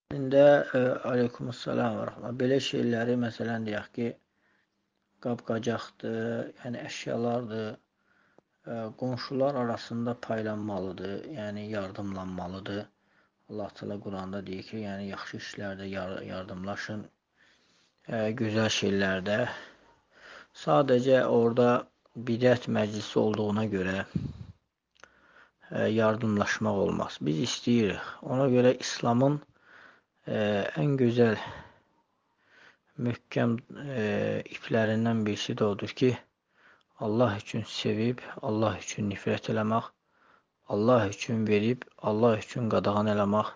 İndi əleykumussalam və rəhmətullah. Belə şeyləri, məsələn, deyək ki, qab-qacaqdır, yəni əşyalardır, qonşular arasında paylanmalıdır, yəni yardımlanmalıdır. Allah Teala Quranda deyir ki, yəni yaxşı işlərdə yardımlaşın, gözəl şeylərdə. Sadəcə orada bidət məclisi olduğuna görə yardımlaşmaq olmaz. Biz istəyirik. Ona görə İslamın ən gözəl, möhkəm iplərindən birisi də odur ki, Allah üçün sevib, Allah üçün nifrət eləmək, Allah üçün verib, Allah üçün qadağan eləmək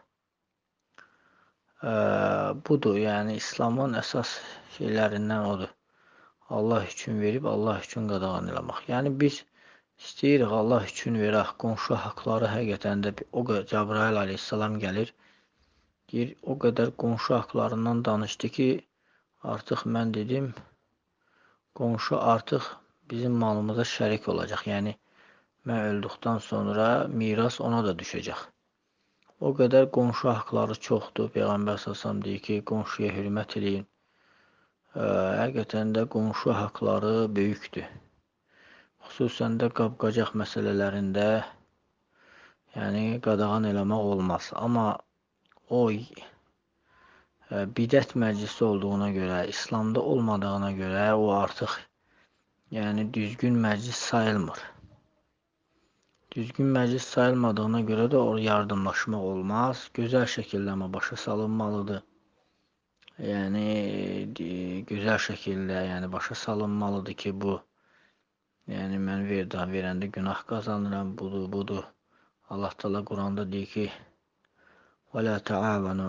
budur. Yəni, İslamın əsas şeylərindən odur. Allah üçün verib, Allah üçün qadağan eləmək. Yəni, biz istəyirik Allah üçün verək. Qonşu haqları həqiqətən də o qədər Cəbrail aleyhissalam gəlir, deyir, o qədər qonşu haqlarından danışdı ki, artıq mən dedim, qonşu artıq bizim malımıza şərik olacaq. Yəni, mən öldükdən sonra miras ona da düşəcək. O qədər qonşu haqları çoxdur. Peyğəmbər s.ə.v deyir ki, qonşuya hörmət edin. Həqiqətən də qonşu haqları böyükdür. Xüsusən də qab-qacaq məsələlərində yəni qadağan eləmək olmaz. Amma o bidət məclisi olduğuna görə, İslamda olmadığına görə o artıq yəni düzgün məclis sayılmır. Düzgün məclis sayılmadığına görə də o yardımlaşmaq olmaz. Gözəl şəkildə amma başa salınmalıdır. Yəni gözəl şəkildə yəni başa salınmalıdır ki, bu yəni mən verəndə günah qazanıram, budur. Allah Teala Quranda deyir ki, وَلَا تَعَاوَنُوا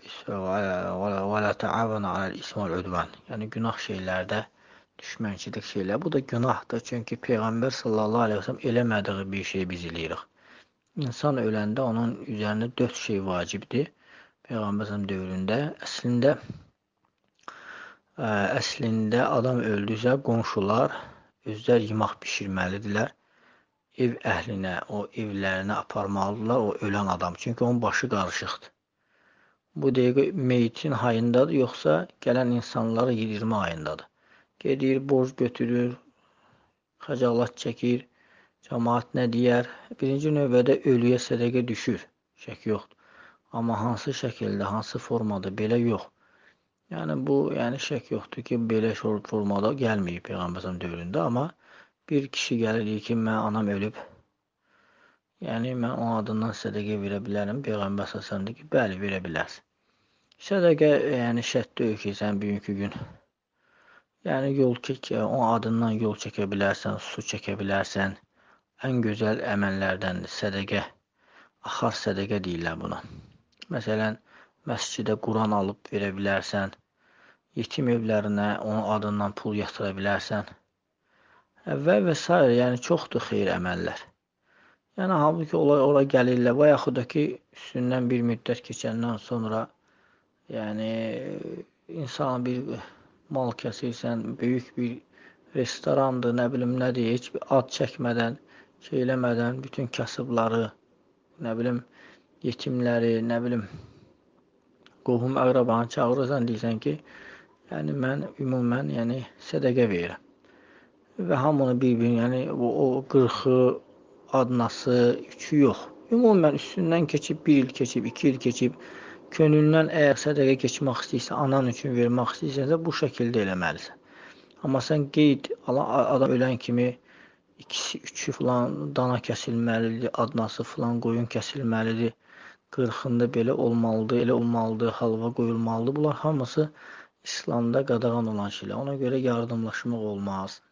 عَلَى الْإِسْمِ وَالْعُدْوَانِ Yəni günah şeylərdə düşmənçilik şeylər. Bu da günahdır. Çünki Peyğəmbər sallallahu aleyhi ve sellem eləmədiyi bir şey biz eləyirik. İnsan öləndə onun üzərində 4 şey vacibdir. Peyğəmbər dövründə əslində adam öldüsə qonşular özlər yemək bişirməlidirlər. Ev əhlinə, o evlərinə aparmalıdırlar o ölən adam. Çünki onun başı qarışıqdır. Bu dəqiqə meyitin hayındadır, yoxsa gələn insanları 20 ayındadır. Gedir, borc götürür, xəcalat çəkir, cəmaat nə deyər? Birinci növbədə ölüyə sədəqə düşür, şək yoxdur. Amma hansı şəkildə, hansı formada, belə yox. Yəni bu, yəni şək yoxdur ki, belə formada gəlməyib Peyğəmbər dövründə, amma bir kişi gəlir, deyir ki, mən anam ölüb, yəni mən onun adından sədəqə verə bilərəm. Peyğəmbər s.ə.v deyir ki, bəli, verə bilərsən. Sədəqə, yəni şərt deyil ki, sən bugünkü gün, yəni onun adından yol çəkə bilərsən, su çəkə bilərsən. Ən gözəl əməllərdəndir sədəqə, axar sədəqə deyirlər buna. Məsələn, məscidə Quran alıb verə bilərsən, yetim evlərinə onun adından pul yatıra bilərsən. Və s. Yəni çoxdur xeyir əməllər. Yəni halbuki ora gəlirlər və yaxud da ki, üstündən bir müddət keçəndən sonra yəni insan bir mal kəsirsən, böyük bir restorandır, nə bilim nədir, heç bir ad çəkmədən, şey eləmədən bütün kasıbları, nə bilim yetimləri, nə bilim qohum əqrabanı çağırırsan, deyirsən ki, yəni mən ümumən yəni sədəqə verirəm. Və hamını bir-birini, yəni o 40-ı, adnası, 3-ü yox. Ümumən üstündən keçib, 1 il keçib, 2 il keçib, könlündən əgər sədəqə keçmək istəyirsə, anan üçün vermək istəyirsənsə, bu şəkildə eləməlisən. Amma sən qeyd, adam ölən kimi 2-si, 3-ü filan dana kəsilməlidir, adnası filan qoyun kəsilməlidir, 40-ında belə olmalıdır, elə olmalıdır, halva qoyulmalıdır. Bunlar hamısı İslamda qadağan olan şeylər. Ona görə yardımlaşmaq olmaz.